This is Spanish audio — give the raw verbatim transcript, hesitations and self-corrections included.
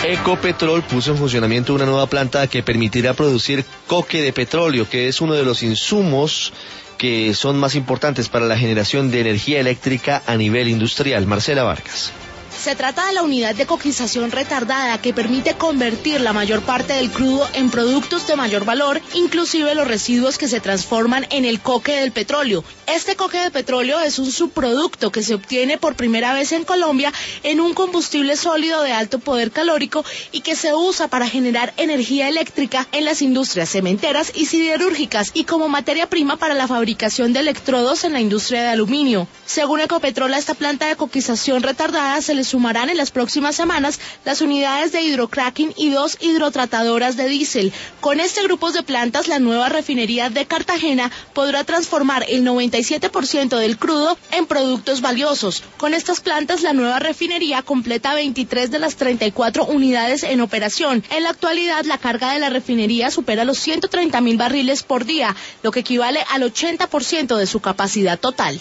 Ecopetrol puso en funcionamiento una nueva planta que permitirá producir coque de petróleo, que es uno de los insumos que son más importantes para la generación de energía eléctrica a nivel industrial. Marcela Vargas. Se trata de la unidad de coquización retardada que permite convertir la mayor parte del crudo en productos de mayor valor, inclusive los residuos que se transforman en el coque del petróleo. Este coque de petróleo es un subproducto que se obtiene por primera vez en Colombia en un combustible sólido de alto poder calórico y que se usa para generar energía eléctrica en las industrias cementeras y siderúrgicas y como materia prima para la fabricación de electrodos en la industria de aluminio. Según Ecopetrol, a esta planta de coquización retardada se le sumarán en las próximas semanas las unidades de hidrocracking y dos hidrotratadoras de diésel. Con este grupo de plantas, la nueva refinería de Cartagena podrá transformar el noventa y siete por ciento del crudo en productos valiosos. Con estas plantas, la nueva refinería completa veintitrés de las treinta y cuatro unidades en operación. En la actualidad, la carga de la refinería supera los ciento treinta mil barriles por día, lo que equivale al ochenta por ciento de su capacidad total.